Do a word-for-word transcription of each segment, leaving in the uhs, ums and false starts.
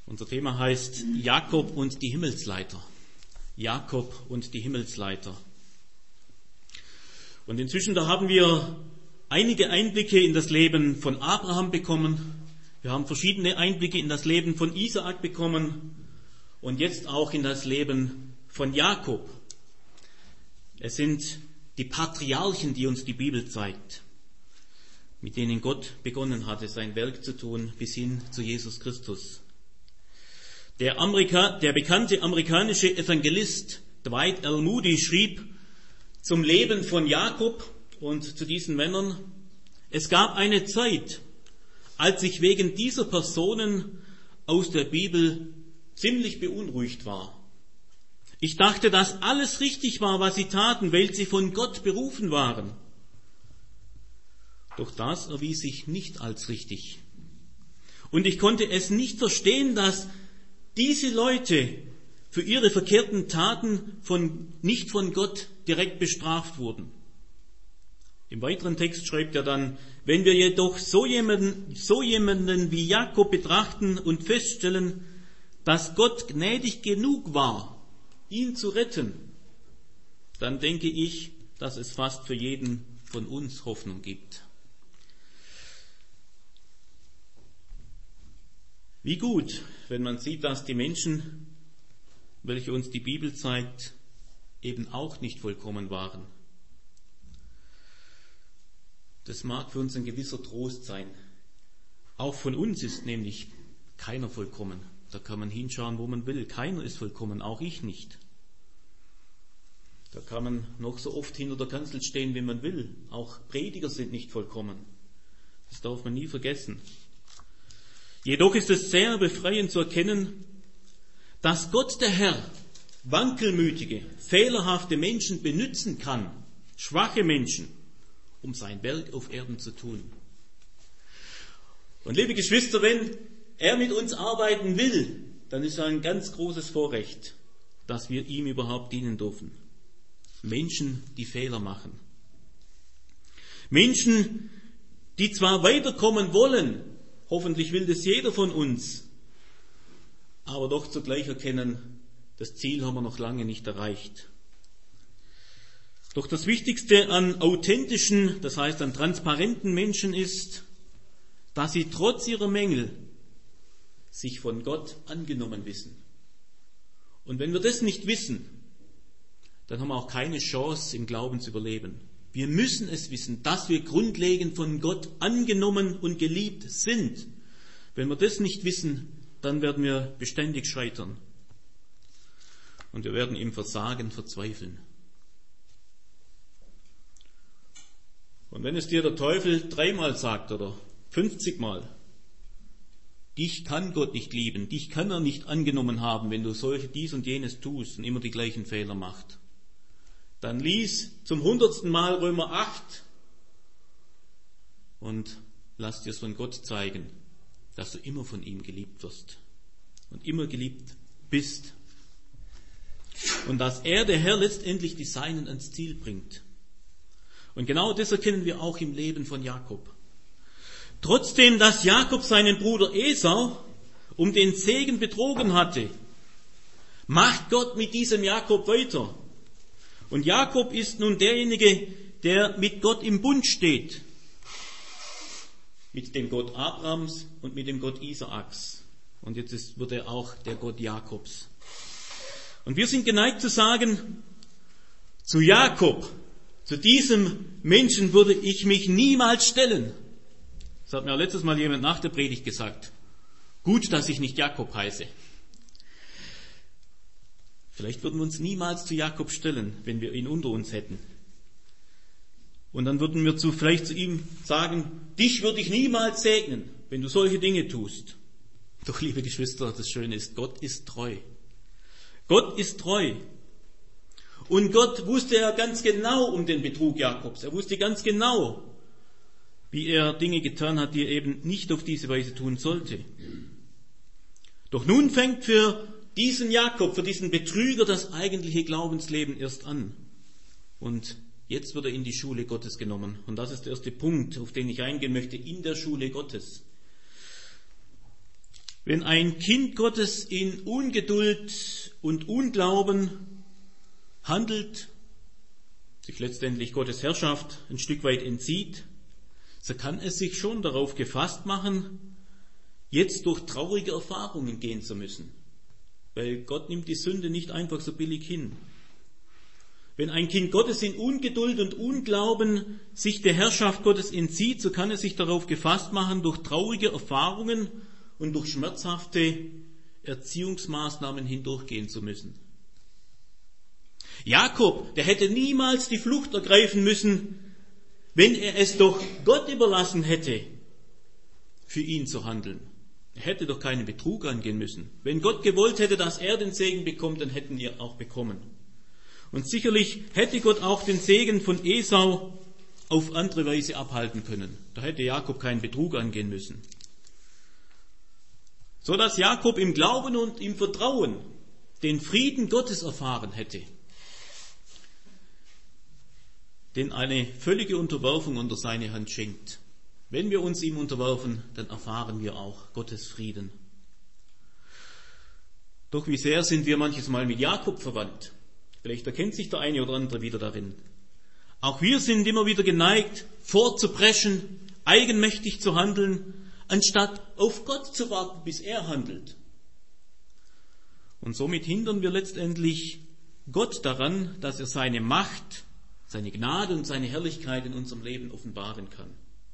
Unser Thema heißt Jakob und die Himmelsleiter. Jakob und die Himmelsleiter. Und inzwischen, da haben wir einige Einblicke in das Leben von Abraham bekommen. Wir haben verschiedene Einblicke in das Leben von Isaak bekommen und jetzt auch in das Leben von Jakob. Es sind die Patriarchen, die uns die Bibel zeigt, mit denen Gott begonnen hatte, sein Werk zu tun, bis hin zu Jesus Christus. Der, Amerika, der bekannte amerikanische Evangelist Dwight L. Moody schrieb zum Leben von Jakob und zu diesen Männern: Es gab eine Zeit, als ich wegen dieser Personen aus der Bibel ziemlich beunruhigt war. Ich dachte, dass alles richtig war, was sie taten, weil sie von Gott berufen waren. Doch das erwies sich nicht als richtig. Und ich konnte es nicht verstehen, dass diese Leute für ihre verkehrten Taten von, nicht von Gott direkt bestraft wurden. Im weiteren Text schreibt er dann: Wenn wir jedoch so jemanden, so jemanden wie Jakob betrachten und feststellen, dass Gott gnädig genug war, ihn zu retten, dann denke ich, dass es fast für jeden von uns Hoffnung gibt. Wie gut, wenn man sieht, dass die Menschen, welche uns die Bibel zeigt, eben auch nicht vollkommen waren. Das mag für uns ein gewisser Trost sein. Auch von uns ist nämlich keiner vollkommen. Da kann man hinschauen, wo man will. Keiner ist vollkommen, auch ich nicht. Da kann man noch so oft hinter der Kanzel stehen, wie man will. Auch Prediger sind nicht vollkommen. Das darf man nie vergessen. Jedoch ist es sehr befreiend zu erkennen, dass Gott der Herr wankelmütige, fehlerhafte Menschen benützen kann, schwache Menschen, um sein Werk auf Erden zu tun. Und liebe Geschwister, wenn er mit uns arbeiten will, dann ist es ein ganz großes Vorrecht, dass wir ihm überhaupt dienen dürfen. Menschen, die Fehler machen. Menschen, die zwar weiterkommen wollen, hoffentlich will das jeder von uns, aber doch zugleich erkennen, das Ziel haben wir noch lange nicht erreicht. Doch das Wichtigste an authentischen, das heißt an transparenten Menschen ist, dass sie trotz ihrer Mängel sich von Gott angenommen wissen. Und wenn wir das nicht wissen, dann haben wir auch keine Chance, im Glauben zu überleben. Wir müssen es wissen, dass wir grundlegend von Gott angenommen und geliebt sind. Wenn wir das nicht wissen, dann werden wir beständig scheitern. Und wir werden im Versagen verzweifeln. Und wenn es dir der Teufel dreimal sagt oder fünfzigmal, dich kann Gott nicht lieben, dich kann er nicht angenommen haben, wenn du solche dies und jenes tust und immer die gleichen Fehler machst, dann lies zum hundertsten Mal Römer acht und lass dir es von Gott zeigen, dass du immer von ihm geliebt wirst und immer geliebt bist. Und dass er, der Herr, letztendlich die Seinen ans Ziel bringt. Und genau das erkennen wir auch im Leben von Jakob. Trotzdem, dass Jakob seinen Bruder Esau um den Segen betrogen hatte, macht Gott mit diesem Jakob weiter. Und Jakob ist nun derjenige, der mit Gott im Bund steht. Mit dem Gott Abrahams und mit dem Gott Isaaks. Und jetzt ist, wird er auch der Gott Jakobs. Und wir sind geneigt zu sagen, zu Jakob, zu diesem Menschen würde ich mich niemals stellen. Das hat mir auch letztes Mal jemand nach der Predigt gesagt. Gut, dass ich nicht Jakob heiße. Vielleicht würden wir uns niemals zu Jakob stellen, wenn wir ihn unter uns hätten. Und dann würden wir zu, vielleicht zu ihm sagen, dich würde ich niemals segnen, wenn du solche Dinge tust. Doch, liebe Geschwister, das Schöne ist, Gott ist treu. Gott ist treu. Und Gott wusste ja ganz genau um den Betrug Jakobs. Er wusste ganz genau, wie er Dinge getan hat, die er eben nicht auf diese Weise tun sollte. Doch nun fängt für diesen Jakob, für diesen Betrüger das eigentliche Glaubensleben erst an. Und jetzt wird er in die Schule Gottes genommen. Und das ist der erste Punkt, auf den ich eingehen möchte, in der Schule Gottes. Wenn ein Kind Gottes in Ungeduld und Unglauben handelt, sich letztendlich Gottes Herrschaft ein Stück weit entzieht, so kann es sich schon darauf gefasst machen, jetzt durch traurige Erfahrungen gehen zu müssen. Weil Gott nimmt die Sünde nicht einfach so billig hin. Wenn ein Kind Gottes in Ungeduld und Unglauben sich der Herrschaft Gottes entzieht, so kann es sich darauf gefasst machen, durch traurige Erfahrungen und durch schmerzhafte Erziehungsmaßnahmen hindurchgehen zu müssen. Jakob, der hätte niemals die Flucht ergreifen müssen, wenn er es doch Gott überlassen hätte, für ihn zu handeln. Er hätte doch keinen Betrug angehen müssen. Wenn Gott gewollt hätte, dass er den Segen bekommt, dann hätten wir auch bekommen. Und sicherlich hätte Gott auch den Segen von Esau auf andere Weise abhalten können. Da hätte Jakob keinen Betrug angehen müssen. So dass Jakob im Glauben und im Vertrauen den Frieden Gottes erfahren hätte, den eine völlige Unterwerfung unter seine Hand schenkt. Wenn wir uns ihm unterwerfen, dann erfahren wir auch Gottes Frieden. Doch wie sehr sind wir manches Mal mit Jakob verwandt? Vielleicht erkennt sich der eine oder andere wieder darin. Auch wir sind immer wieder geneigt, vorzupreschen, eigenmächtig zu handeln, anstatt auf Gott zu warten, bis er handelt. Und somit hindern wir letztendlich Gott daran, dass er seine Macht, seine Gnade und seine Herrlichkeit in unserem Leben offenbaren kann.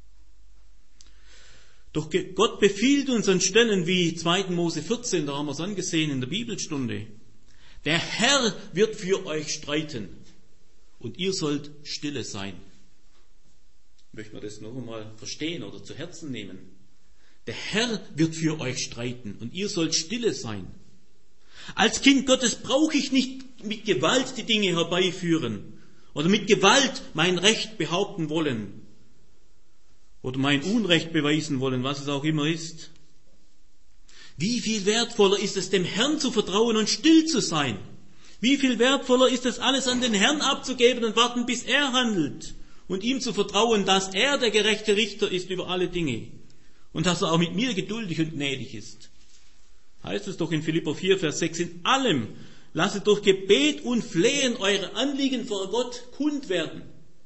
Doch Gott befiehlt uns an Stellen wie zweiter Mose vierzehn, da haben wir es angesehen in der Bibelstunde, der Herr wird für euch streiten und ihr sollt stille sein. Möchten wir das noch einmal verstehen oder zu Herzen nehmen? Der Herr wird für euch streiten und ihr sollt stille sein. Als Kind Gottes brauche ich nicht mit Gewalt die Dinge herbeiführen oder mit Gewalt mein Recht behaupten wollen oder mein Unrecht beweisen wollen, was es auch immer ist. Wie viel wertvoller ist es, dem Herrn zu vertrauen und still zu sein? Wie viel wertvoller ist es, alles an den Herrn abzugeben und warten, bis er handelt und ihm zu vertrauen, dass er der gerechte Richter ist über alle Dinge und dass er auch mit mir geduldig und gnädig ist. Heißt es doch in Philipper vier, Vers sechs, in allem lasset durch Gebet und Flehen eure Anliegen vor Gott kund werden.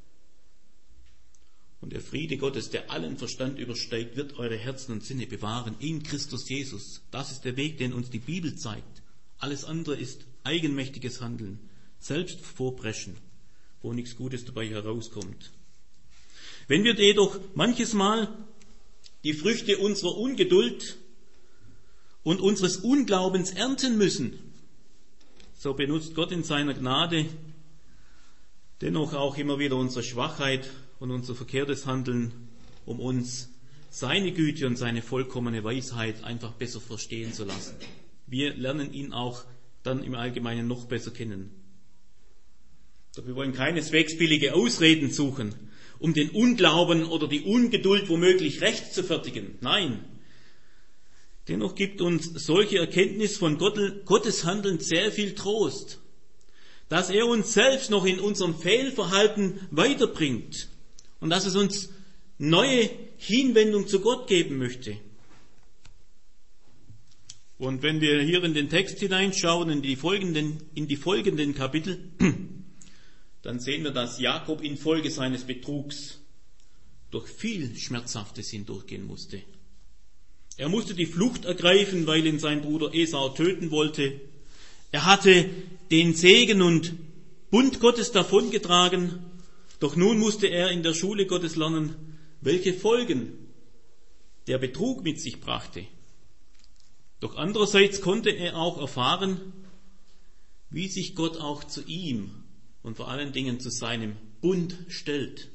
Und der Friede Gottes, der allen Verstand übersteigt, wird eure Herzen und Sinne bewahren in Christus Jesus. Das ist der Weg, den uns die Bibel zeigt. Alles andere ist eigenmächtiges Handeln, selbst vorpreschen, wo nichts Gutes dabei herauskommt. Wenn wir jedoch manches Mal die Früchte unserer Ungeduld und unseres Unglaubens ernten müssen, so benutzt Gott in seiner Gnade dennoch auch immer wieder unsere Schwachheit und unser verkehrtes Handeln, um uns seine Güte und seine vollkommene Weisheit einfach besser verstehen zu lassen. Wir lernen ihn auch dann im Allgemeinen noch besser kennen. Doch wir wollen keineswegs billige Ausreden suchen, um den Unglauben oder die Ungeduld womöglich rechtfertigen. Nein. Dennoch gibt uns solche Erkenntnis von Gottes Handeln sehr viel Trost, dass er uns selbst noch in unserem Fehlverhalten weiterbringt und dass es uns neue Hinwendung zu Gott geben möchte. Und wenn wir hier in den Text hineinschauen, in die folgenden, in die folgenden Kapitel, dann sehen wir, dass Jakob infolge seines Betrugs durch viel Schmerzhaftes hindurchgehen musste. Er musste die Flucht ergreifen, weil ihn sein Bruder Esau töten wollte. Er hatte den Segen und Bund Gottes davongetragen, doch nun musste er in der Schule Gottes lernen, welche Folgen der Betrug mit sich brachte. Doch andererseits konnte er auch erfahren, wie sich Gott auch zu ihm und vor allen Dingen zu seinem Bund stellt.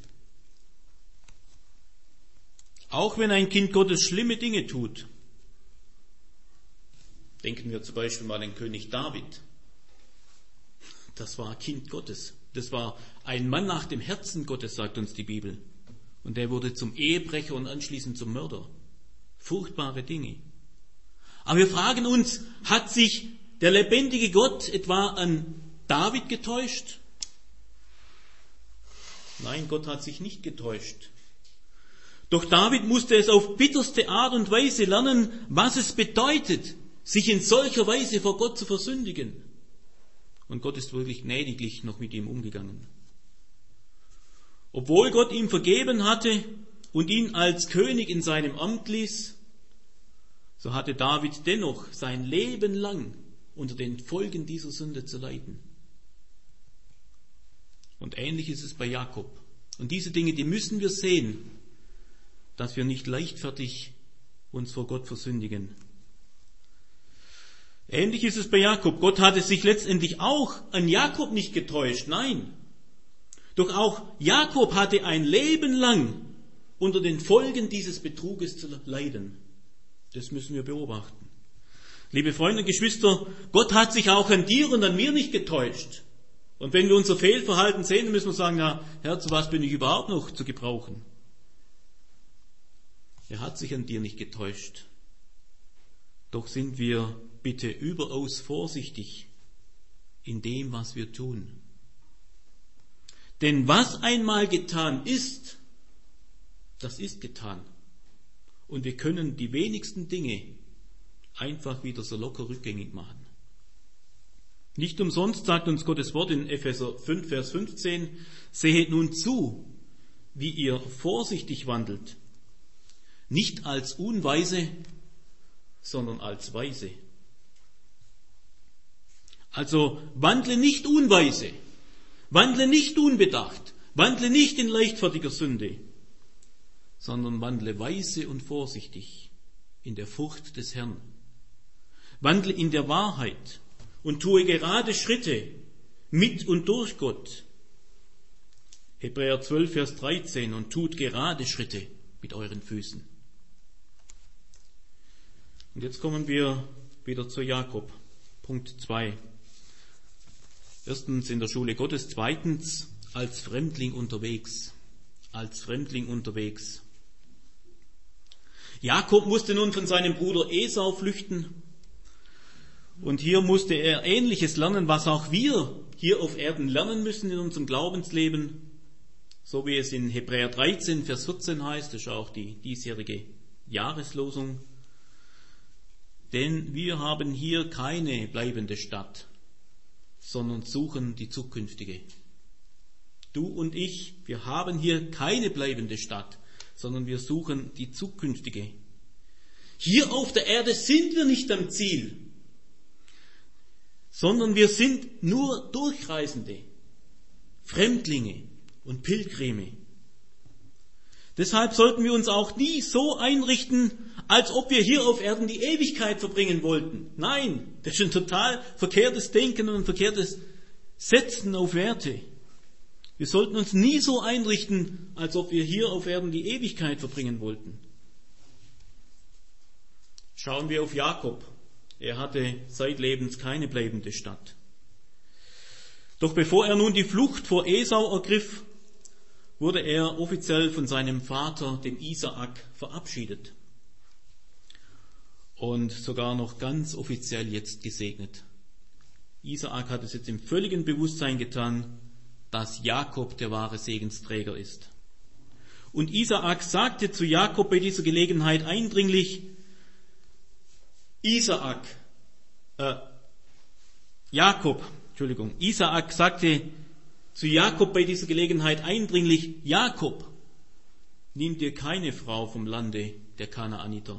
Auch wenn ein Kind Gottes schlimme Dinge tut, denken wir zum Beispiel mal an König David. Das war Kind Gottes. Das war ein Mann nach dem Herzen Gottes, sagt uns die Bibel. Und er wurde zum Ehebrecher und anschließend zum Mörder. Furchtbare Dinge. Aber wir fragen uns, hat sich der lebendige Gott etwa an David getäuscht? Nein, Gott hat sich nicht getäuscht. Doch David musste es auf bitterste Art und Weise lernen, was es bedeutet, sich in solcher Weise vor Gott zu versündigen. Und Gott ist wirklich gnädiglich noch mit ihm umgegangen. Obwohl Gott ihm vergeben hatte und ihn als König in seinem Amt ließ, so hatte David dennoch sein Leben lang unter den Folgen dieser Sünde zu leiden. Und ähnlich ist es bei Jakob. Und diese Dinge, die müssen wir sehen, dass wir nicht leichtfertig uns vor Gott versündigen. Ähnlich ist es bei Jakob. Gott hatte sich letztendlich auch an Jakob nicht getäuscht. Nein. Doch auch Jakob hatte ein Leben lang unter den Folgen dieses Betruges zu leiden. Das müssen wir beobachten. Liebe Freunde und Geschwister, Gott hat sich auch an dir und an mir nicht getäuscht. Und wenn wir unser Fehlverhalten sehen, dann müssen wir sagen, ja, Herr, zu was bin ich überhaupt noch zu gebrauchen? Er hat sich an dir nicht getäuscht. Doch sind wir bitte überaus vorsichtig in dem, was wir tun. Denn was einmal getan ist, das ist getan. Und wir können die wenigsten Dinge einfach wieder so locker rückgängig machen. Nicht umsonst sagt uns Gottes Wort in Epheser fünf, Vers fünfzehn, sehet nun zu, wie ihr vorsichtig wandelt, nicht als Unweise, sondern als Weise. Also wandle nicht unweise, wandle nicht unbedacht, wandle nicht in leichtfertiger Sünde, sondern wandle weise und vorsichtig in der Furcht des Herrn. Wandle in der Wahrheit und tue gerade Schritte mit und durch Gott. Hebräer zwölf, Vers dreizehn, und tut gerade Schritte mit euren Füßen. Und jetzt kommen wir wieder zu Jakob. Punkt zwei. Erstens in der Schule Gottes, zweitens als Fremdling unterwegs. Als Fremdling unterwegs. Jakob musste nun von seinem Bruder Esau flüchten. Und hier musste er Ähnliches lernen, was auch wir hier auf Erden lernen müssen in unserem Glaubensleben. So wie es in Hebräer dreizehn, Vers vierzehn heißt, das ist auch die diesjährige Jahreslosung. Denn wir haben hier keine bleibende Stadt, sondern suchen die zukünftige. Du und ich, wir haben hier keine bleibende Stadt, sondern wir suchen die zukünftige. Hier auf der Erde sind wir nicht am Ziel, sondern wir sind nur Durchreisende, Fremdlinge und Pilgrime. Deshalb sollten wir uns auch nie so einrichten, als ob wir hier auf Erden die Ewigkeit verbringen wollten. Nein, das ist ein total verkehrtes Denken und ein verkehrtes Setzen auf Werte. Wir sollten uns nie so einrichten, als ob wir hier auf Erden die Ewigkeit verbringen wollten. Schauen wir auf Jakob. Er hatte zeitlebens keine bleibende Stadt. Doch bevor er nun die Flucht vor Esau ergriff, wurde er offiziell von seinem Vater, dem Isaak, verabschiedet. Und sogar noch ganz offiziell jetzt gesegnet. Isaak hat es jetzt im völligen Bewusstsein getan, dass Jakob der wahre Segensträger ist. Und Isaak sagte zu Jakob bei dieser Gelegenheit eindringlich, Isaak, äh, Jakob, Entschuldigung, Isaak sagte zu Jakob bei dieser Gelegenheit eindringlich, Jakob, nimm dir keine Frau vom Lande der Kanaaniter.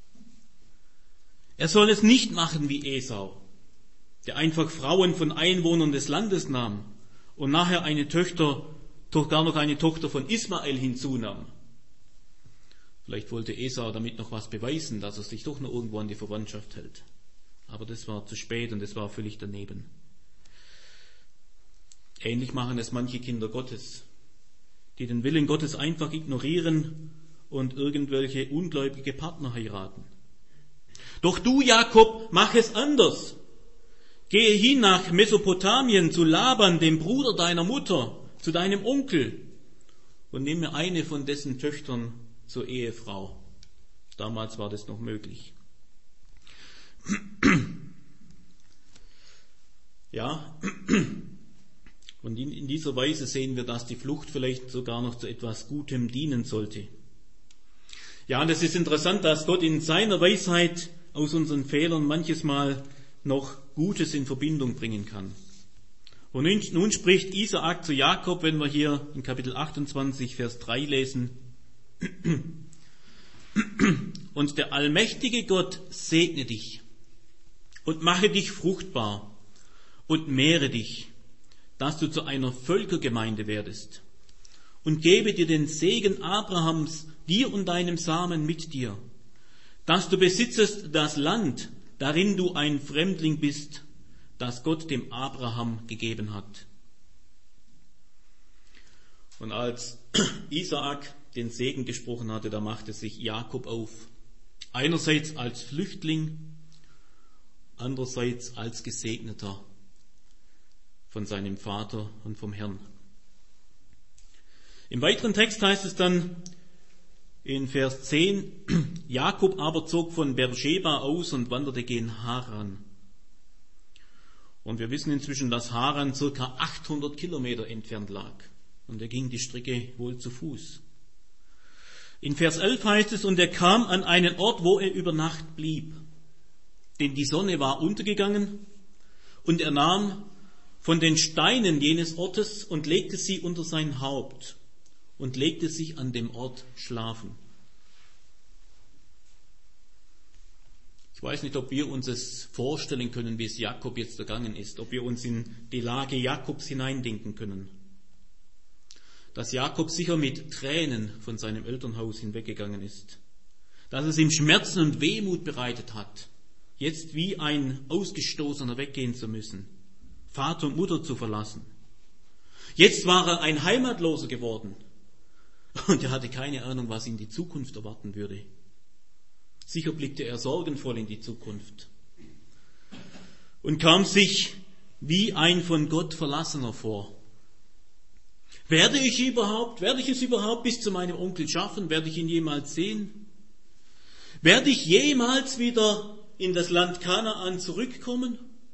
Er soll es nicht machen wie Esau, der einfach Frauen von Einwohnern des Landes nahm und nachher eine Töchter, doch gar noch eine Tochter von Ismael hinzunahm. Vielleicht wollte Esau damit noch was beweisen, dass er sich doch noch irgendwo an die Verwandtschaft hält. Aber das war zu spät und das war völlig daneben. Ähnlich machen es manche Kinder Gottes, die den Willen Gottes einfach ignorieren und irgendwelche ungläubige Partner heiraten. Doch du, Jakob, mach es anders. Gehe hin nach Mesopotamien zu Laban, dem Bruder deiner Mutter, zu deinem Onkel, und nehme eine von dessen Töchtern zur Ehefrau. Damals war das noch möglich. Ja, und in dieser Weise sehen wir, dass die Flucht vielleicht sogar noch zu etwas Gutem dienen sollte. Ja, und es ist interessant, dass Gott in seiner Weisheit aus unseren Fehlern manches Mal noch Gutes in Verbindung bringen kann. Und nun, nun spricht Isaak zu Jakob, wenn wir hier in Kapitel achtundzwanzig, Vers drei lesen. Und der allmächtige Gott segne dich und mache dich fruchtbar und mehre dich, dass du zu einer Völkergemeinde werdest, und gebe dir den Segen Abrahams, dir und deinem Samen mit dir, dass du besitzest das Land, darin du ein Fremdling bist, das Gott dem Abraham gegeben hat. Und als Isaak den Segen gesprochen hatte, da machte sich Jakob auf. Einerseits als Flüchtling, andererseits als Gesegneter von seinem Vater und vom Herrn. Im weiteren Text heißt es dann in Vers zehn, Jakob aber zog von Beersheba aus und wanderte gen Haran. Und wir wissen inzwischen, dass Haran circa achthundert Kilometer entfernt lag. Und er ging die Strecke wohl zu Fuß. In Vers elf heißt es, und er kam an einen Ort, wo er über Nacht blieb. Denn die Sonne war untergegangen, und er nahm von den Steinen jenes Ortes und legte sie unter sein Haupt und legte sich an dem Ort schlafen. Ich weiß nicht, ob wir uns es vorstellen können, wie es Jakob jetzt ergangen ist, ob wir uns in die Lage Jakobs hineindenken können. Dass Jakob sicher mit Tränen von seinem Elternhaus hinweggegangen ist, dass es ihm Schmerzen und Wehmut bereitet hat, jetzt wie ein Ausgestoßener weggehen zu müssen, Vater und Mutter zu verlassen. Jetzt war er ein Heimatloser geworden und er hatte keine Ahnung, was ihn die Zukunft erwarten würde. Sicher blickte er sorgenvoll in die Zukunft und kam sich wie ein von Gott Verlassener vor. Werde ich überhaupt, werde ich es überhaupt bis zu meinem Onkel schaffen? Werde ich ihn jemals sehen? Werde ich jemals wieder in das Land Kanaan zurückkommen?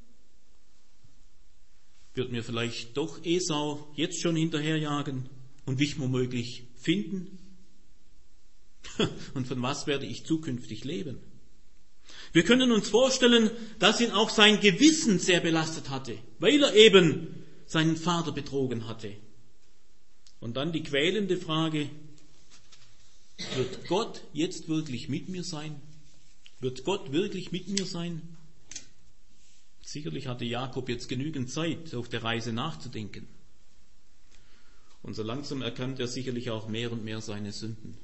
Wird mir vielleicht doch Esau jetzt schon hinterherjagen und mich womöglich finden? Und von was werde ich zukünftig leben? Wir können uns vorstellen, dass ihn auch sein Gewissen sehr belastet hatte, weil er eben seinen Vater betrogen hatte. Und dann die quälende Frage, wird Gott jetzt wirklich mit mir sein? Wird Gott wirklich mit mir sein? Sicherlich hatte Jakob jetzt genügend Zeit, auf der Reise nachzudenken. Und so langsam erkannte er sicherlich auch mehr und mehr seine Sünden.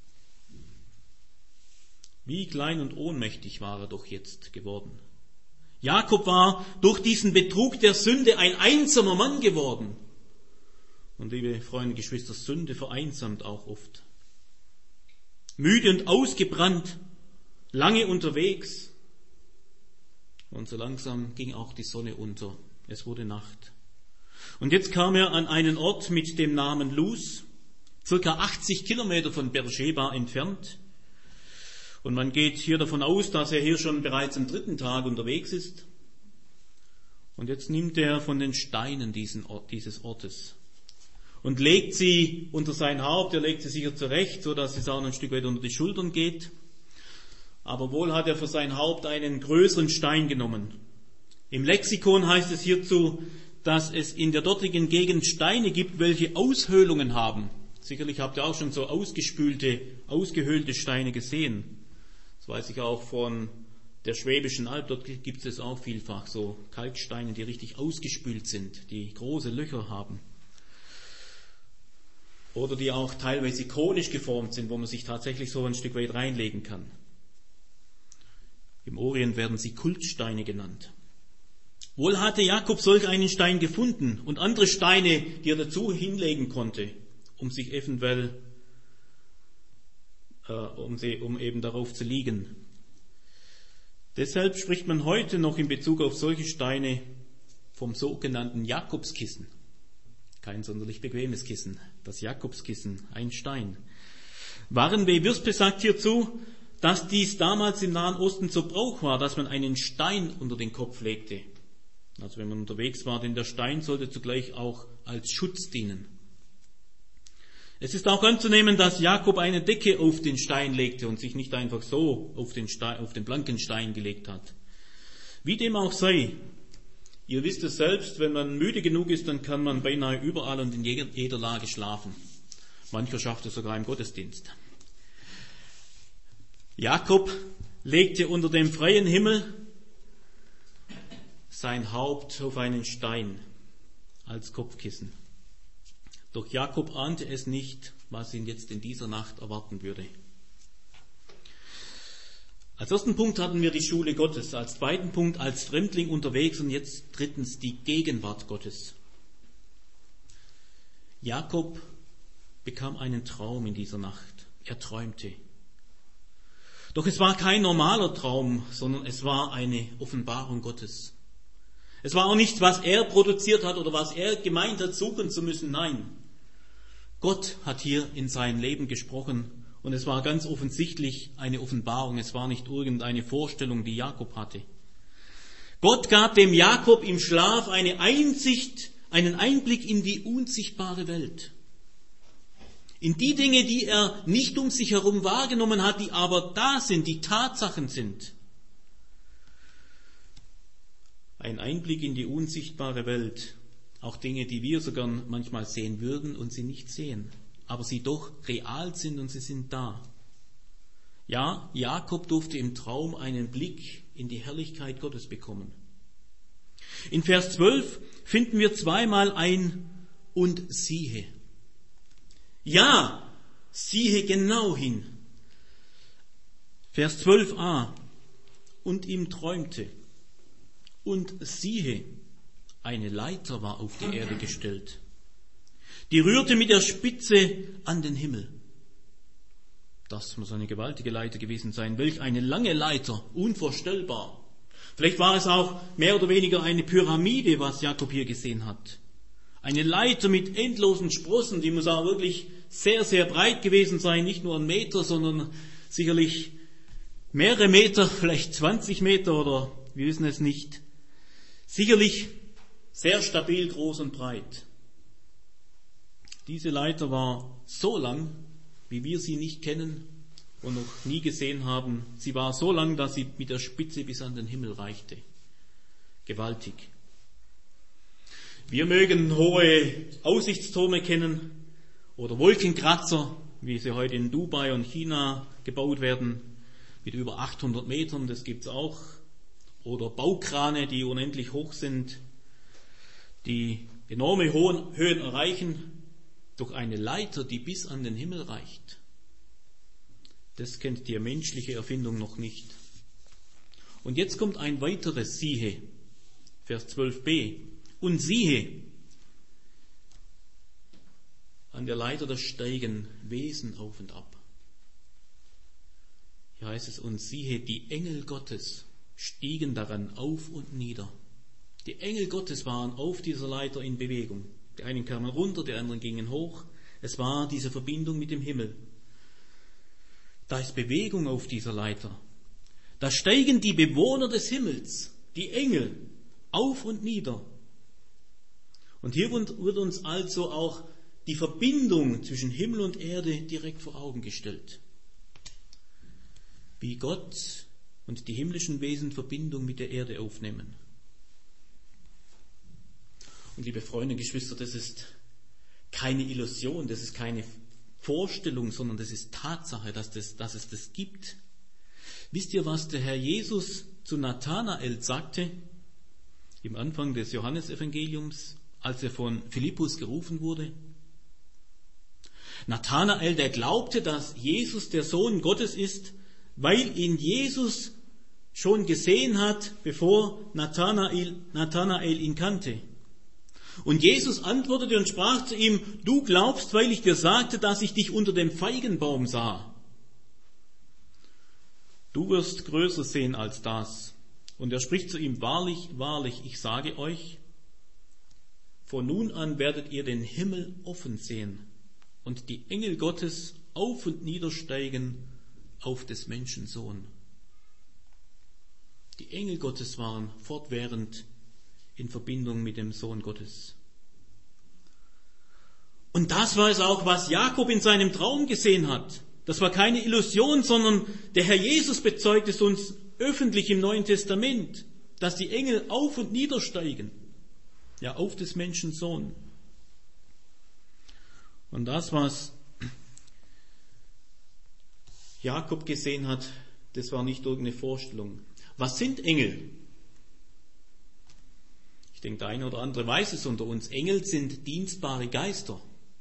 Wie klein und ohnmächtig war er doch jetzt geworden. Jakob war durch diesen Betrug der Sünde ein einsamer Mann geworden. Und liebe Freunde und Geschwister, Sünde vereinsamt auch oft. Müde und ausgebrannt, lange unterwegs. Und so langsam ging auch die Sonne unter. Es wurde Nacht. Und jetzt kam er an einen Ort mit dem Namen Luz, circa achtzig Kilometer von Beersheba entfernt. Und man geht hier davon aus, dass er hier schon bereits am dritten Tag unterwegs ist. Und jetzt nimmt er von den Steinen diesen Ort, dieses Ortes und legt sie unter sein Haupt. Er legt sie sicher zurecht, so dass es auch noch ein Stück weit unter die Schultern geht. Aber wohl hat er für sein Haupt einen größeren Stein genommen. Im Lexikon heißt es hierzu, dass es in der dortigen Gegend Steine gibt, welche Aushöhlungen haben. Sicherlich habt ihr auch schon so ausgespülte, ausgehöhlte Steine gesehen. Das weiß ich auch von der Schwäbischen Alb, dort gibt es auch vielfach so Kalksteine, die richtig ausgespült sind, die große Löcher haben. Oder die auch teilweise konisch geformt sind, wo man sich tatsächlich so ein Stück weit reinlegen kann. Im Orient werden sie Kultsteine genannt. Wohl hatte Jakob solch einen Stein gefunden und andere Steine, die er dazu hinlegen konnte, um sich eventuell Um, sie, um eben darauf zu liegen. Deshalb spricht man heute noch in Bezug auf solche Steine vom sogenannten Jakobskissen. Kein sonderlich bequemes Kissen, das Jakobskissen, ein Stein. Warren W. Würspe sagt hierzu, dass dies damals im Nahen Osten so Brauch war, dass man einen Stein unter den Kopf legte. Also wenn man unterwegs war, denn der Stein sollte zugleich auch als Schutz dienen. Es ist auch anzunehmen, dass Jakob eine Decke auf den Stein legte und sich nicht einfach so auf den, Stein, auf den blanken Stein gelegt hat. Wie dem auch sei, ihr wisst es selbst, wenn man müde genug ist, dann kann man beinahe überall und in jeder Lage schlafen. Mancher schafft es sogar im Gottesdienst. Jakob legte unter dem freien Himmel sein Haupt auf einen Stein als Kopfkissen. Doch Jakob ahnte es nicht, was ihn jetzt in dieser Nacht erwarten würde. Als ersten Punkt hatten wir die Schule Gottes, als zweiten Punkt als Fremdling unterwegs und jetzt drittens die Gegenwart Gottes. Jakob bekam einen Traum in dieser Nacht. Er träumte. Doch es war kein normaler Traum, sondern es war eine Offenbarung Gottes. Es war auch nicht, was er produziert hat oder was er gemeint hat, suchen zu müssen. Nein, Gott hat hier in sein Leben gesprochen und es war ganz offensichtlich eine Offenbarung. Es war nicht irgendeine Vorstellung, die Jakob hatte. Gott gab dem Jakob im Schlaf eine Einsicht, einen Einblick in die unsichtbare Welt. In die Dinge, die er nicht um sich herum wahrgenommen hat, die aber da sind, die Tatsachen sind. Ein Einblick in die unsichtbare Welt. Auch Dinge, die wir sogar manchmal sehen würden und sie nicht sehen. Aber sie doch real sind und sie sind da. Ja, Jakob durfte im Traum einen Blick in die Herrlichkeit Gottes bekommen. In Vers zwölf finden wir zweimal ein und siehe. Ja, siehe genau hin. Vers zwölf a. Und ihm träumte. Und siehe, eine Leiter war auf die Erde gestellt. Die rührte mit der Spitze an den Himmel. Das muss eine gewaltige Leiter gewesen sein. Welch eine lange Leiter, unvorstellbar. Vielleicht war es auch mehr oder weniger eine Pyramide, was Jakob hier gesehen hat. Eine Leiter mit endlosen Sprossen, die muss auch wirklich sehr, sehr breit gewesen sein. Nicht nur ein Meter, sondern sicherlich mehrere Meter, vielleicht zwanzig Meter oder wir wissen es nicht. Sicherlich sehr stabil, groß und breit. Diese Leiter war so lang, wie wir sie nicht kennen und noch nie gesehen haben. Sie war so lang, dass sie mit der Spitze bis an den Himmel reichte. Gewaltig. Wir mögen hohe Aussichtstürme kennen oder Wolkenkratzer, wie sie heute in Dubai und China gebaut werden, mit über achthundert Metern, das gibt's auch. Oder Baukrane, die unendlich hoch sind, die enorme hohen Höhen erreichen, durch eine Leiter, die bis an den Himmel reicht. Das kennt die menschliche Erfindung noch nicht. Und jetzt kommt ein weiteres Siehe, Vers zwölf b. Und siehe, an der Leiter da steigen Wesen auf und ab. Hier heißt es, und siehe, die Engel Gottes stiegen daran auf und nieder. Die Engel Gottes waren auf dieser Leiter in Bewegung. Die einen kamen runter, die anderen gingen hoch. Es war diese Verbindung mit dem Himmel. Da ist Bewegung auf dieser Leiter. Da steigen die Bewohner des Himmels, die Engel, auf und nieder. Und hier wird uns also auch die Verbindung zwischen Himmel und Erde direkt vor Augen gestellt. Wie Gott und die himmlischen Wesen Verbindung mit der Erde aufnehmen. Und liebe Freunde und Geschwister, das ist keine Illusion, das ist keine Vorstellung, sondern das ist Tatsache, dass, das, dass es das gibt. Wisst ihr, was der Herr Jesus zu Nathanael sagte im Anfang des Johannesevangeliums, als er von Philippus gerufen wurde? Nathanael, der glaubte, dass Jesus der Sohn Gottes ist, weil ihn Jesus schon gesehen hat, bevor Nathanael, Nathanael ihn kannte. Und Jesus antwortete und sprach zu ihm, du glaubst, weil ich dir sagte, dass ich dich unter dem Feigenbaum sah. Du wirst größer sehen als das. Und er spricht zu ihm, wahrlich, wahrlich, ich sage euch, von nun an werdet ihr den Himmel offen sehen und die Engel Gottes auf und niedersteigen auf des Menschen Sohn. Die Engel Gottes waren fortwährend in Verbindung mit dem Sohn Gottes. Und das war es auch, was Jakob in seinem Traum gesehen hat. Das war keine Illusion, sondern der Herr Jesus bezeugt es uns öffentlich im Neuen Testament, dass die Engel auf und niedersteigen, ja auf des Menschen Sohn. Und das, was Jakob gesehen hat, das war nicht irgendeine Vorstellung. Was sind Engel? Ich denke, der eine oder andere weiß es unter uns. Engel sind dienstbare Geister.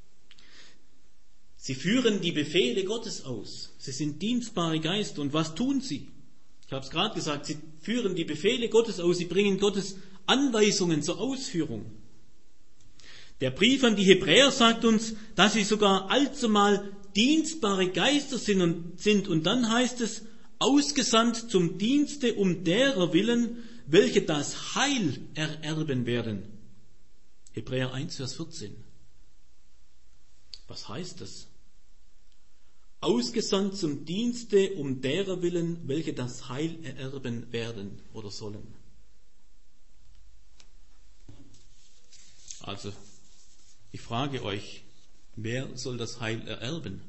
Sie führen die Befehle Gottes aus. Sie sind dienstbare Geister. Und was tun sie? Ich habe es gerade gesagt, sie führen die Befehle Gottes aus. Sie bringen Gottes Anweisungen zur Ausführung. Der Brief an die Hebräer sagt uns, dass sie sogar allzumal dienstbare Geister sind und, sind. Und dann heißt es, ausgesandt zum Dienste um derer willen, welche das Heil ererben werden. Hebräer eins, Vers vierzehn. Was heißt das? Ausgesandt zum Dienste um derer willen, welche das Heil ererben werden oder sollen. Also, ich frage euch, wer soll das Heil ererben?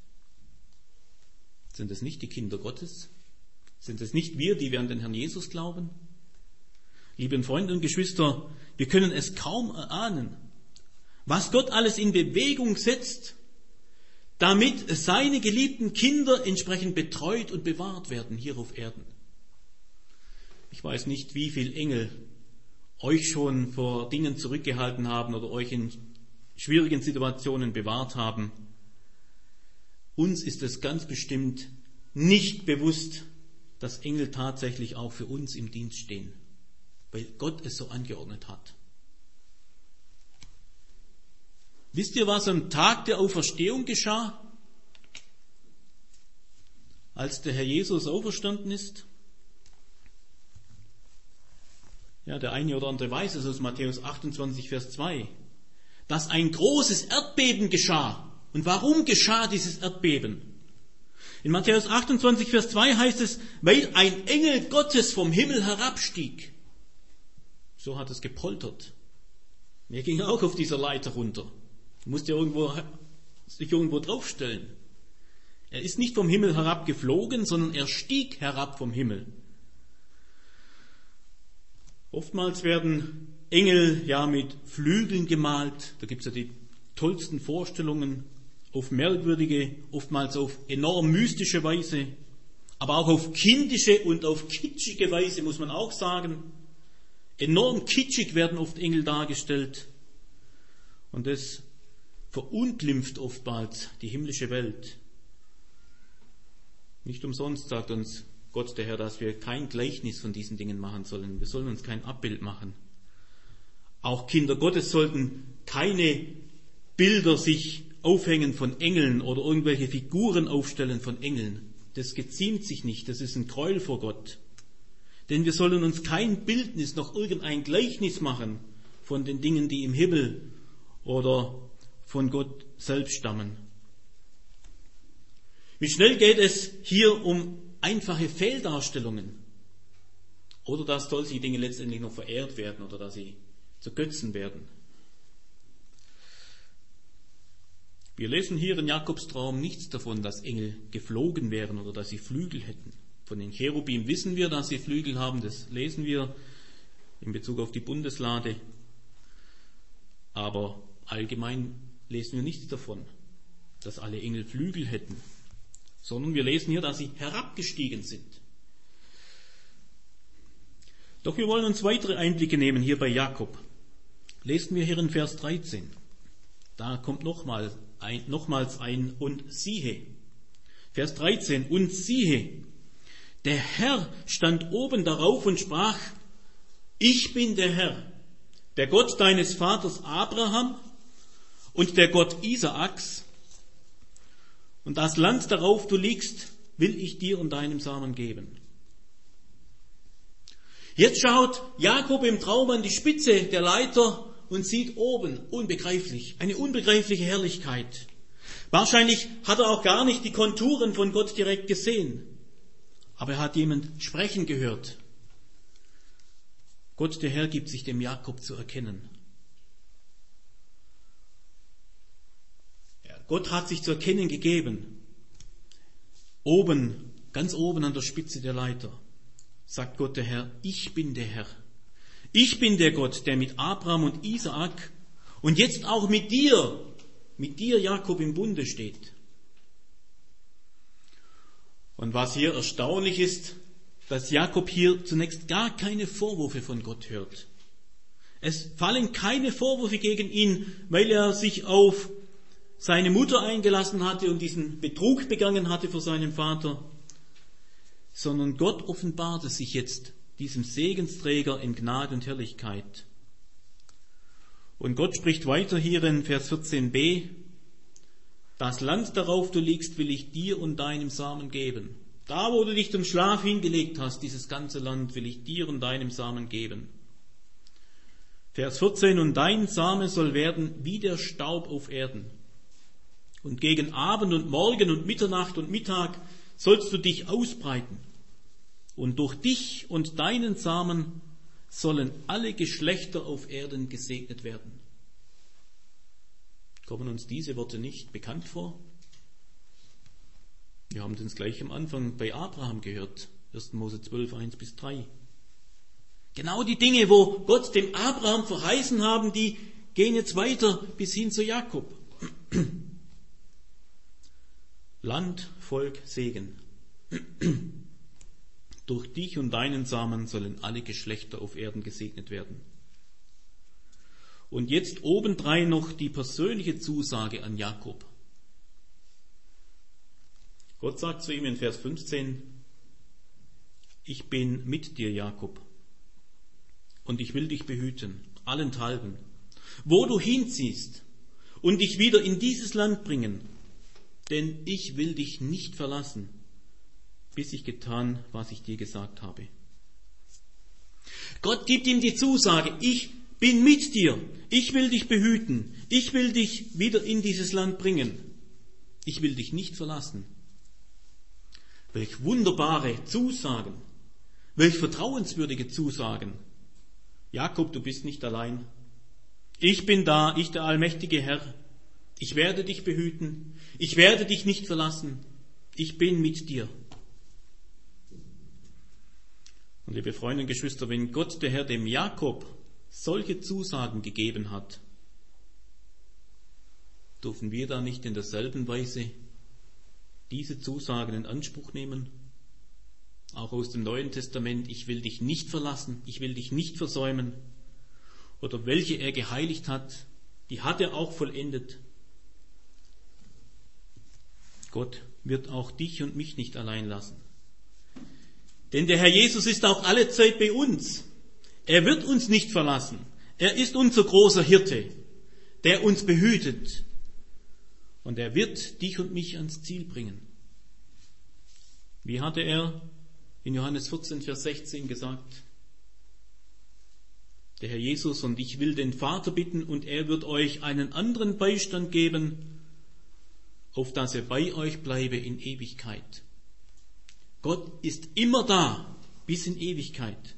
Sind es nicht die Kinder Gottes? Sind es nicht wir, die wir an den Herrn Jesus glauben? Liebe Freunde und Geschwister, wir können es kaum erahnen, was Gott alles in Bewegung setzt, damit seine geliebten Kinder entsprechend betreut und bewahrt werden hier auf Erden. Ich weiß nicht, wie viele Engel euch schon vor Dingen zurückgehalten haben oder euch in schwierigen Situationen bewahrt haben. Uns ist es ganz bestimmt nicht bewusst, dass Engel tatsächlich auch für uns im Dienst stehen, weil Gott es so angeordnet hat. Wisst ihr, was am Tag der Auferstehung geschah, als der Herr Jesus auferstanden ist? Ja, der eine oder andere weiß es aus Matthäus achtundzwanzig, Vers zwei, dass ein großes Erdbeben geschah. Und warum geschah dieses Erdbeben? In Matthäus achtundzwanzig, Vers zwei heißt es, weil ein Engel Gottes vom Himmel herabstieg. So hat es gepoltert. Er ging auch auf dieser Leiter runter. Er musste irgendwo, sich irgendwo draufstellen. Er ist nicht vom Himmel herabgeflogen, sondern er stieg herab vom Himmel. Oftmals werden Engel ja mit Flügeln gemalt. Da gibt es ja die tollsten Vorstellungen auf merkwürdige, oftmals auf enorm mystische Weise, aber auch auf kindische und auf kitschige Weise, muss man auch sagen. Enorm kitschig werden oft Engel dargestellt. Und das verunglimpft oftmals die himmlische Welt. Nicht umsonst sagt uns Gott, der Herr, dass wir kein Gleichnis von diesen Dingen machen sollen. Wir sollen uns kein Abbild machen. Auch Kinder Gottes sollten keine Bilder sich aufhängen von Engeln oder irgendwelche Figuren aufstellen von Engeln. Das geziemt sich nicht. Das ist ein Gräuel vor Gott. Denn wir sollen uns kein Bildnis noch irgendein Gleichnis machen von den Dingen, die im Himmel oder von Gott selbst stammen. Wie schnell geht es hier um einfache Fehldarstellungen? Oder dass solche Dinge letztendlich noch verehrt werden oder dass sie zu Götzen werden. Wir lesen hier in Jakobs Traum nichts davon, dass Engel geflogen wären oder dass sie Flügel hätten. Von den Cherubim wissen wir, dass sie Flügel haben, das lesen wir in Bezug auf die Bundeslade. Aber allgemein lesen wir nichts davon, dass alle Engel Flügel hätten, sondern wir lesen hier, dass sie herabgestiegen sind. Doch wir wollen uns weitere Einblicke nehmen hier bei Jakob. Lesen wir hier in Vers dreizehn. Da kommt nochmal ein, nochmals ein und siehe. Vers dreizehn, und siehe, der Herr stand oben darauf und sprach, ich bin der Herr, der Gott deines Vaters Abraham und der Gott Isaaks, und das Land, darauf du liegst, will ich dir und deinem Samen geben. Jetzt schaut Jakob im Traum an die Spitze der Leiter und sieht oben, unbegreiflich, eine unbegreifliche Herrlichkeit. Wahrscheinlich hat er auch gar nicht die Konturen von Gott direkt gesehen, aber er hat jemand sprechen gehört. Gott, der Herr, gibt sich dem Jakob zu erkennen. Gott hat sich zu erkennen gegeben. Oben, ganz oben an der Spitze der Leiter, sagt Gott der Herr, ich bin der Herr. Ich bin der Gott, der mit Abraham und Isaak und jetzt auch mit dir, mit dir Jakob im Bunde steht. Und was hier erstaunlich ist, dass Jakob hier zunächst gar keine Vorwürfe von Gott hört. Es fallen keine Vorwürfe gegen ihn, weil er sich auf seine Mutter eingelassen hatte und diesen Betrug begangen hatte vor seinem Vater, sondern Gott offenbarte sich jetzt diesem Segensträger in Gnade und Herrlichkeit. Und Gott spricht weiter hier in Vers vierzehn b, das Land, darauf du liegst, will ich dir und deinem Samen geben. Da, wo du dich zum Schlaf hingelegt hast, dieses ganze Land will ich dir und deinem Samen geben. Vers vierzehn, und dein Same soll werden wie der Staub auf Erden. Und gegen Abend und Morgen und Mitternacht und Mittag sollst du dich ausbreiten. Und durch dich und deinen Samen sollen alle Geschlechter auf Erden gesegnet werden. Kommen uns diese Worte nicht bekannt vor? Wir haben uns gleich am Anfang bei Abraham gehört. erster Mose zwölf, eins bis drei. Genau die Dinge, wo Gott dem Abraham verheißen haben, die gehen jetzt weiter bis hin zu Jakob. Land, Volk, Segen. Durch dich und deinen Samen sollen alle Geschlechter auf Erden gesegnet werden. Und jetzt obendrein noch die persönliche Zusage an Jakob. Gott sagt zu ihm in Vers fünfzehn, ich bin mit dir, Jakob, und ich will dich behüten, allenthalben, wo du hinziehst, und dich wieder in dieses Land bringen, denn ich will dich nicht verlassen, bis ich getan, was ich dir gesagt habe. Gott gibt ihm die Zusage, ich bin mit dir, ich will dich behüten, ich will dich wieder in dieses Land bringen, ich will dich nicht verlassen. Welch wunderbare Zusagen, welch vertrauenswürdige Zusagen. Jakob, du bist nicht allein. Ich bin da, ich der allmächtige Herr. Ich werde dich behüten, ich werde dich nicht verlassen, ich bin mit dir. Und liebe Freunde und Geschwister, wenn Gott, der Herr, dem Jakob solche Zusagen gegeben hat, dürfen wir da nicht in derselben Weise diese Zusagen in Anspruch nehmen? Auch aus dem Neuen Testament, ich will dich nicht verlassen, ich will dich nicht versäumen. Oder welche er geheiligt hat, die hat er auch vollendet. Gott wird auch dich und mich nicht allein lassen. Denn der Herr Jesus ist auch alle Zeit bei uns. Er wird uns nicht verlassen. Er ist unser großer Hirte, der uns behütet. Und er wird dich und mich ans Ziel bringen. Wie hatte er in Johannes vierzehn, Vers sechzehn gesagt? Der Herr Jesus, und ich will den Vater bitten, und er wird euch einen anderen Beistand geben, auf dass er bei euch bleibe in Ewigkeit. Gott ist immer da, bis in Ewigkeit.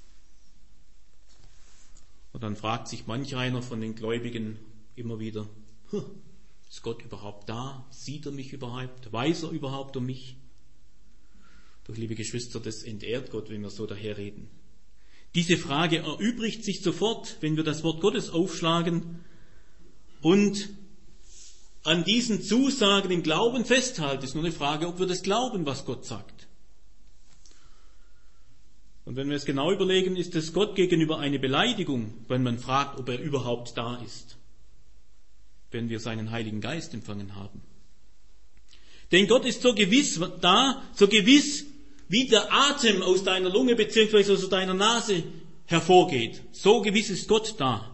Und dann fragt sich manch einer von den Gläubigen immer wieder, ist Gott überhaupt da? Sieht er mich überhaupt? Weiß er überhaupt um mich? Doch, liebe Geschwister, das entehrt Gott, wenn wir so daherreden. Diese Frage erübrigt sich sofort, wenn wir das Wort Gottes aufschlagen und an diesen Zusagen im Glauben festhalten. Es ist nur eine Frage, ob wir das glauben, was Gott sagt. Und wenn wir es genau überlegen, ist es Gott gegenüber eine Beleidigung, wenn man fragt, ob er überhaupt da ist, wenn wir seinen Heiligen Geist empfangen haben. Denn Gott ist so gewiss da, so gewiss, wie der Atem aus deiner Lunge bzw. aus deiner Nase hervorgeht. So gewiss ist Gott da.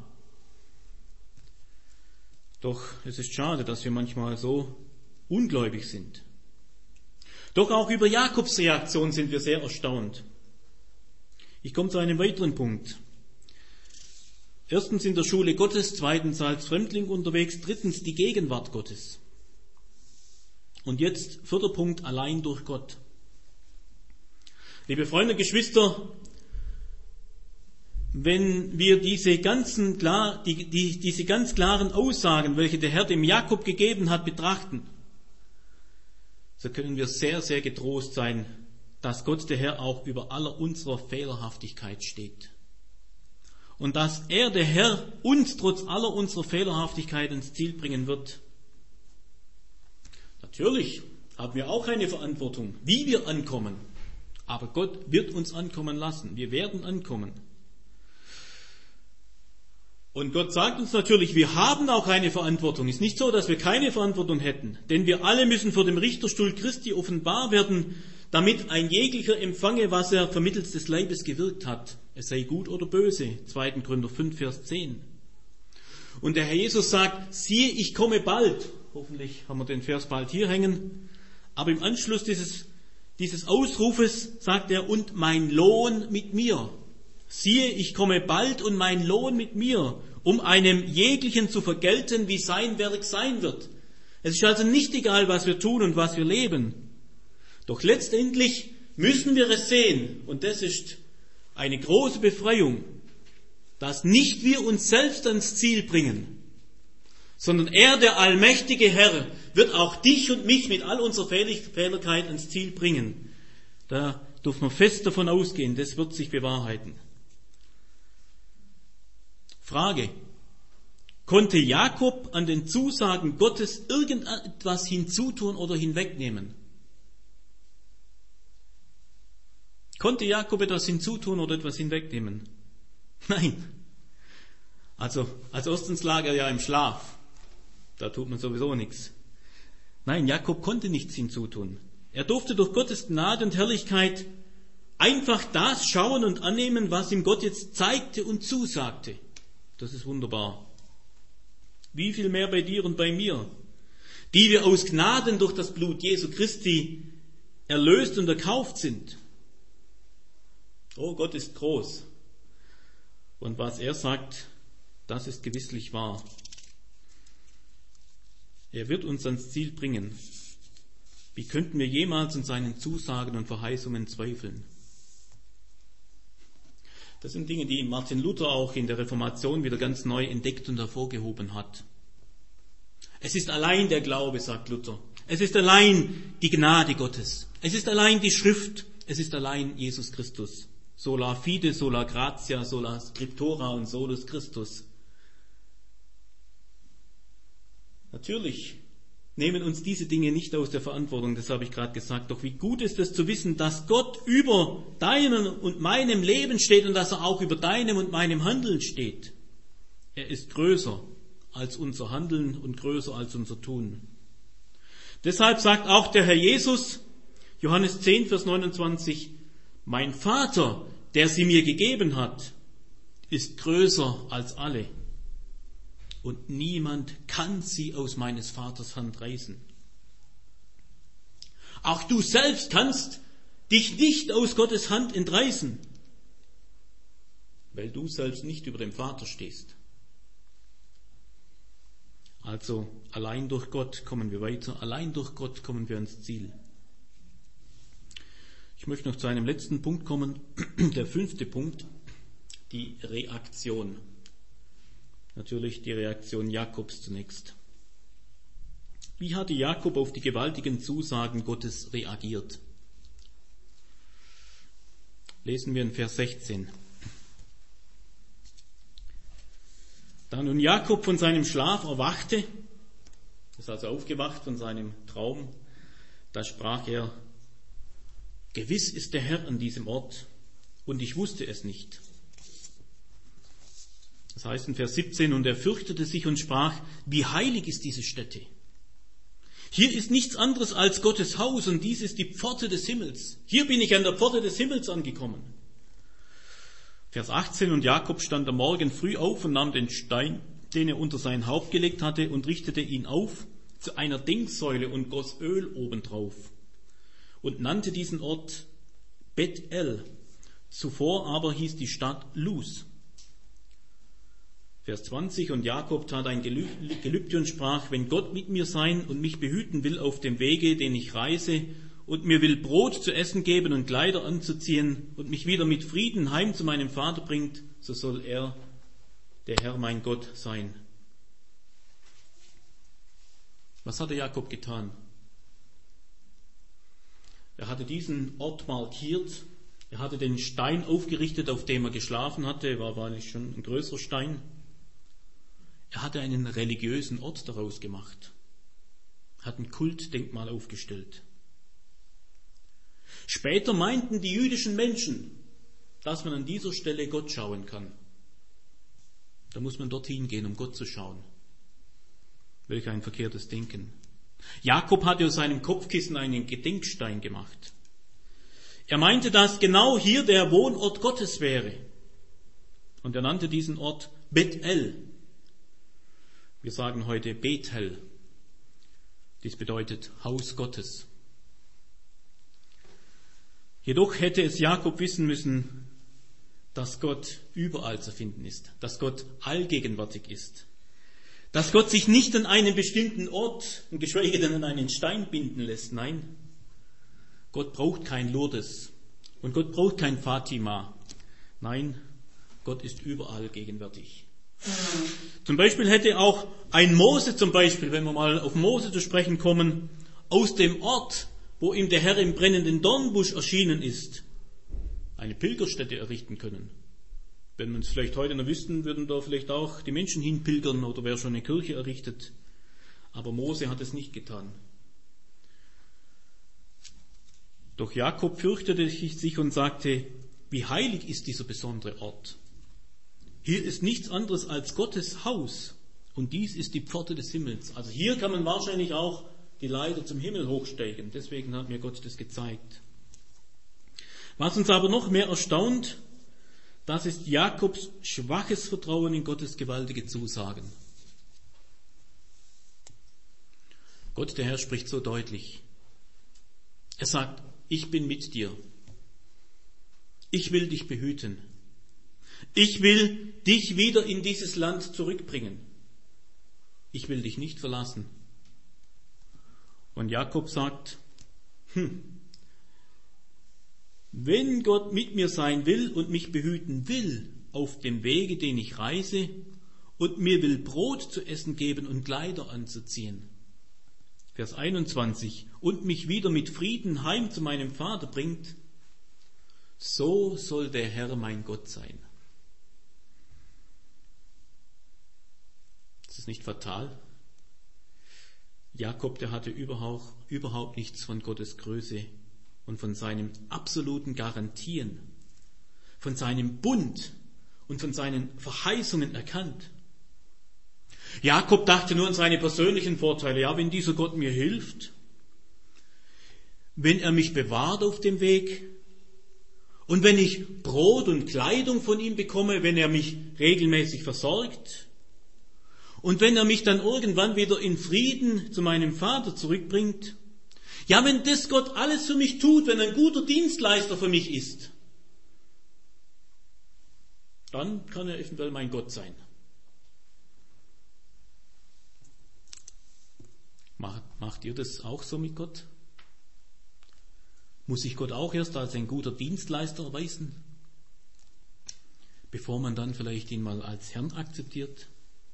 Doch es ist schade, dass wir manchmal so ungläubig sind. Doch auch über Jakobs Reaktion sind wir sehr erstaunt. Ich komme zu einem weiteren Punkt. Erstens in der Schule Gottes, zweitens als Fremdling unterwegs, drittens die Gegenwart Gottes. Und jetzt vierter Punkt, allein durch Gott. Liebe Freunde und Geschwister, wenn wir diese ganzen klar, die, die, diese ganz klaren Aussagen, welche der Herr dem Jakob gegeben hat, betrachten, so können wir sehr, sehr getrost sein, dass Gott, der Herr, auch über aller unserer Fehlerhaftigkeit steht. Und dass er, der Herr, uns trotz aller unserer Fehlerhaftigkeit ins Ziel bringen wird. Natürlich haben wir auch eine Verantwortung, wie wir ankommen. Aber Gott wird uns ankommen lassen. Wir werden ankommen. Und Gott sagt uns natürlich, wir haben auch eine Verantwortung. Es ist nicht so, dass wir keine Verantwortung hätten. Denn wir alle müssen vor dem Richterstuhl Christi offenbar werden, damit ein jeglicher empfange, was er vermittels des Leibes gewirkt hat. Es sei gut oder böse. zweiter Korinther fünf, Vers zehn. Und der Herr Jesus sagt, siehe, ich komme bald. Hoffentlich haben wir den Vers bald hier hängen. Aber im Anschluss dieses, dieses Ausrufes sagt er, und mein Lohn mit mir. Siehe, ich komme bald und mein Lohn mit mir, um einem jeglichen zu vergelten, wie sein Werk sein wird. Es ist also nicht egal, was wir tun und was wir leben. Doch letztendlich müssen wir es sehen, und das ist eine große Befreiung, dass nicht wir uns selbst ans Ziel bringen, sondern er, der allmächtige Herr, wird auch dich und mich mit all unserer Fehlerkeit ans Ziel bringen. Da dürfen wir fest davon ausgehen, das wird sich bewahrheiten. Frage: Konnte Jakob an den Zusagen Gottes irgendetwas hinzutun oder hinwegnehmen? Konnte Jakob etwas hinzutun oder etwas hinwegnehmen? Nein. Also, als erstens lag er ja im Schlaf. Da tut man sowieso nichts. Nein, Jakob konnte nichts hinzutun. Er durfte durch Gottes Gnade und Herrlichkeit einfach das schauen und annehmen, was ihm Gott jetzt zeigte und zusagte. Das ist wunderbar. Wie viel mehr bei dir und bei mir, die wir aus Gnaden durch das Blut Jesu Christi erlöst und erkauft sind. Oh, Gott ist groß. Und was er sagt, das ist gewisslich wahr. Er wird uns ans Ziel bringen. Wie könnten wir jemals an seinen Zusagen und Verheißungen zweifeln? Das sind Dinge, die Martin Luther auch in der Reformation wieder ganz neu entdeckt und hervorgehoben hat. Es ist allein der Glaube, sagt Luther. Es ist allein die Gnade Gottes. Es ist allein die Schrift. Es ist allein Jesus Christus. Sola fide, sola gratia, sola scriptura und solus Christus. Natürlich nehmen uns diese Dinge nicht aus der Verantwortung, das habe ich gerade gesagt. Doch wie gut ist es zu wissen, dass Gott über deinem und meinem Leben steht und dass er auch über deinem und meinem Handeln steht. Er ist größer als unser Handeln und größer als unser Tun. Deshalb sagt auch der Herr Jesus, Johannes zehn, Vers neunundzwanzig, mein Vater, der sie mir gegeben hat, ist größer als alle. Und niemand kann sie aus meines Vaters Hand reißen. Auch du selbst kannst dich nicht aus Gottes Hand entreißen, weil du selbst nicht über dem Vater stehst. Also allein durch Gott kommen wir weiter, allein durch Gott kommen wir ans Ziel. Ich möchte noch zu einem letzten Punkt kommen, der fünfte Punkt, die Reaktion. Natürlich die Reaktion Jakobs zunächst. Wie hatte Jakob auf die gewaltigen Zusagen Gottes reagiert? Lesen wir in Vers sechzehn. Da nun Jakob von seinem Schlaf erwachte, ist also aufgewacht von seinem Traum, da sprach er, gewiss ist der Herr an diesem Ort, und ich wusste es nicht. Das heißt in Vers siebzehn, und er fürchtete sich und sprach, wie heilig ist diese Stätte. Hier ist nichts anderes als Gottes Haus, und dies ist die Pforte des Himmels. Hier bin ich an der Pforte des Himmels angekommen. Vers achtzehn, und Jakob stand am Morgen früh auf und nahm den Stein, den er unter sein Haupt gelegt hatte, und richtete ihn auf zu einer Denksäule und goss Öl obendrauf und nannte diesen Ort Bet-El. Zuvor aber hieß die Stadt Luz. Vers zwanzig, und Jakob tat ein Gelübde und sprach, wenn Gott mit mir sein und mich behüten will auf dem Wege, den ich reise, und mir will Brot zu essen geben und Kleider anzuziehen und mich wieder mit Frieden heim zu meinem Vater bringt, so soll er, der Herr mein Gott, sein. Was hatte Jakob getan? Er hatte diesen Ort markiert, er hatte den Stein aufgerichtet, auf dem er geschlafen hatte, war wahrlich schon ein größerer Stein. Er hatte einen religiösen Ort daraus gemacht, hat ein Kultdenkmal aufgestellt. Später meinten die jüdischen Menschen, dass man an dieser Stelle Gott schauen kann. Da muss man dorthin gehen, um Gott zu schauen. Welch ein verkehrtes Denken. Jakob hatte aus seinem Kopfkissen einen Gedenkstein gemacht. Er meinte, dass genau hier der Wohnort Gottes wäre. Und er nannte diesen Ort Bethel. Wir sagen heute Bethel. Dies bedeutet Haus Gottes. Jedoch hätte es Jakob wissen müssen, dass Gott überall zu finden ist, dass Gott allgegenwärtig ist, dass Gott sich nicht an einen bestimmten Ort und geschweige denn an einen Stein binden lässt. Nein, Gott braucht kein Lourdes und Gott braucht kein Fatima. Nein, Gott ist überall gegenwärtig. Zum Beispiel hätte auch ein Mose zum Beispiel, wenn wir mal auf Mose zu sprechen kommen, aus dem Ort, wo ihm der Herr im brennenden Dornbusch erschienen ist, eine Pilgerstätte errichten können. Wenn wir es vielleicht heute noch wüssten, würden da vielleicht auch die Menschen hinpilgern oder wäre schon eine Kirche errichtet. Aber Mose hat es nicht getan. Doch Jakob fürchtete sich und sagte, wie heilig ist dieser besondere Ort. Hier ist nichts anderes als Gottes Haus und dies ist die Pforte des Himmels. Also hier kann man wahrscheinlich auch die Leiter zum Himmel hochsteigen. Deswegen hat mir Gott das gezeigt. Was uns aber noch mehr erstaunt, das ist Jakobs schwaches Vertrauen in Gottes gewaltige Zusagen. Gott, der Herr, spricht so deutlich. Er sagt, ich bin mit dir. Ich will dich behüten. Ich will dich wieder in dieses Land zurückbringen. Ich will dich nicht verlassen. Und Jakob sagt, hm, wenn Gott mit mir sein will und mich behüten will auf dem Wege, den ich reise, und mir will Brot zu essen geben und Kleider anzuziehen. Vers einundzwanzig, und mich wieder mit Frieden heim zu meinem Vater bringt, so soll der Herr mein Gott sein. Ist das nicht fatal? Jakob, der hatte überhaupt, überhaupt nichts von Gottes Größe und von seinem absoluten Garantien, von seinem Bund und von seinen Verheißungen erkannt. Jakob dachte nur an seine persönlichen Vorteile. Ja, wenn dieser Gott mir hilft, wenn er mich bewahrt auf dem Weg und wenn ich Brot und Kleidung von ihm bekomme, wenn er mich regelmäßig versorgt, und wenn er mich dann irgendwann wieder in Frieden zu meinem Vater zurückbringt, ja, wenn das Gott alles für mich tut, wenn er ein guter Dienstleister für mich ist, dann kann er eventuell mein Gott sein. Macht, macht ihr das auch so mit Gott? Muss sich Gott auch erst als ein guter Dienstleister erweisen, bevor man dann vielleicht ihn mal als Herrn akzeptiert?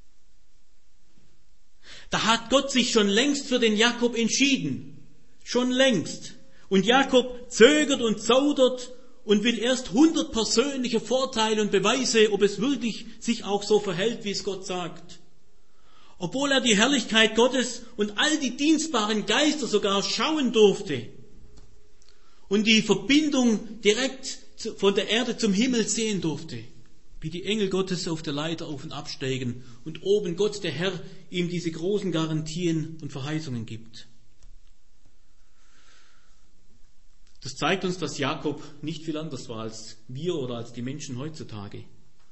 Da hat Gott sich schon längst für den Jakob entschieden. Schon längst. Und Jakob zögert und zaudert und will erst hundert persönliche Vorteile und Beweise, ob es wirklich sich auch so verhält, wie es Gott sagt. Obwohl er die Herrlichkeit Gottes und all die dienstbaren Geister sogar schauen durfte und die Verbindung direkt von der Erde zum Himmel sehen durfte. Wie die Engel Gottes auf der Leiter auf und absteigen und oben Gott, der Herr, ihm diese großen Garantien und Verheißungen gibt. Das zeigt uns, dass Jakob nicht viel anders war als wir oder als die Menschen heutzutage.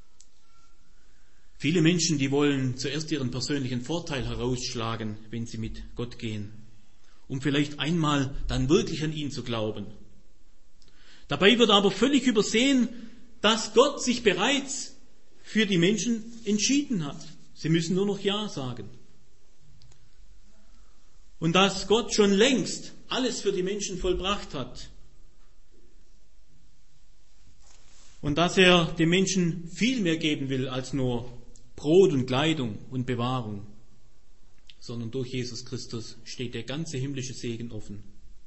Viele Menschen, die wollen zuerst ihren persönlichen Vorteil herausschlagen, wenn sie mit Gott gehen, um vielleicht einmal dann wirklich an ihn zu glauben. Dabei wird aber völlig übersehen, dass Gott sich bereits für die Menschen entschieden hat. Sie müssen nur noch Ja sagen. Und dass Gott schon längst alles für die Menschen vollbracht hat. Und dass er den Menschen viel mehr geben will als nur Brot und Kleidung und Bewahrung, sondern durch Jesus Christus steht der ganze himmlische Segen offen.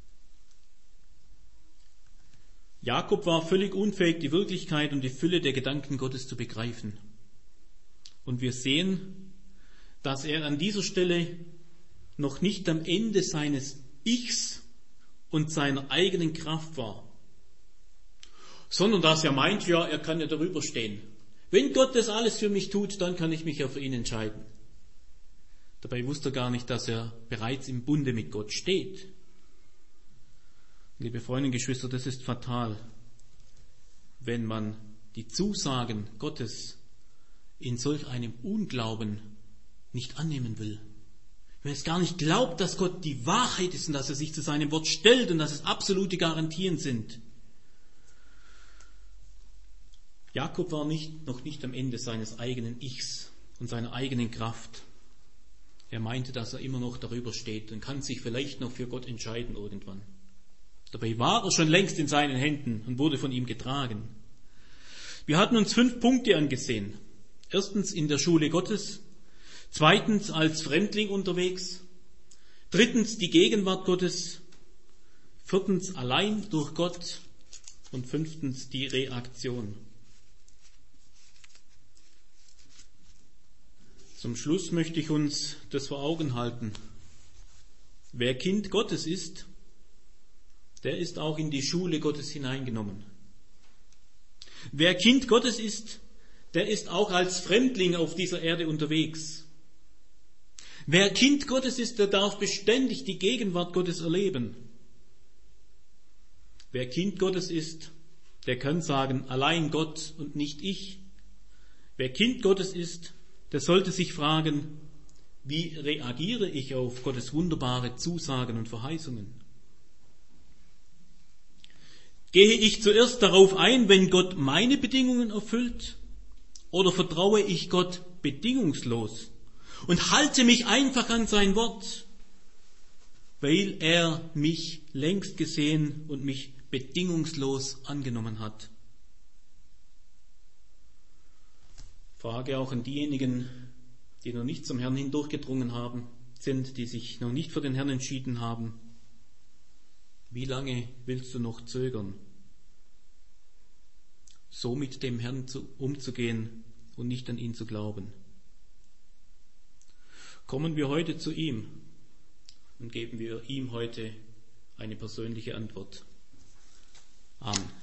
Jakob war völlig unfähig, die Wirklichkeit und die Fülle der Gedanken Gottes zu begreifen. Und wir sehen, dass er an dieser Stelle noch nicht am Ende seines Ichs und seiner eigenen Kraft war, sondern dass er meint, ja, er kann ja darüber stehen. Wenn Gott das alles für mich tut, dann kann ich mich ja für ihn entscheiden. Dabei wusste er gar nicht, dass er bereits im Bunde mit Gott steht. Liebe Freunde und Geschwister, das ist fatal, wenn man die Zusagen Gottes in solch einem Unglauben nicht annehmen will. Wenn es gar nicht glaubt, dass Gott die Wahrheit ist und dass er sich zu seinem Wort stellt und dass es absolute Garantien sind. Jakob war nicht, noch nicht am Ende seines eigenen Ichs und seiner eigenen Kraft. Er meinte, dass er immer noch darüber steht und kann sich vielleicht noch für Gott entscheiden irgendwann. Dabei war er schon längst in seinen Händen und wurde von ihm getragen. Wir hatten uns fünf Punkte angesehen. Erstens in der Schule Gottes. Zweitens als Fremdling unterwegs. Drittens die Gegenwart Gottes. Viertens allein durch Gott. Und fünftens die Reaktion. Zum Schluss möchte ich uns das vor Augen halten. Wer Kind Gottes ist, der ist auch in die Schule Gottes hineingenommen. Wer Kind Gottes ist, der ist auch als Fremdling auf dieser Erde unterwegs. Wer Kind Gottes ist, der darf beständig die Gegenwart Gottes erleben. Wer Kind Gottes ist, der kann sagen, allein Gott und nicht ich. Wer Kind Gottes ist, der sollte sich fragen, wie reagiere ich auf Gottes wunderbare Zusagen und Verheißungen? Gehe ich zuerst darauf ein, wenn Gott meine Bedingungen erfüllt? Oder vertraue ich Gott bedingungslos und halte mich einfach an sein Wort, weil er mich längst gesehen und mich bedingungslos angenommen hat? Frage auch an diejenigen, die noch nicht zum Herrn hin durchgedrungen haben, sind, die sich noch nicht für den Herrn entschieden haben. Wie lange willst du noch zögern, so mit dem Herrn zu, umzugehen und nicht an ihn zu glauben? Kommen wir heute zu ihm und geben wir ihm heute eine persönliche Antwort. Amen.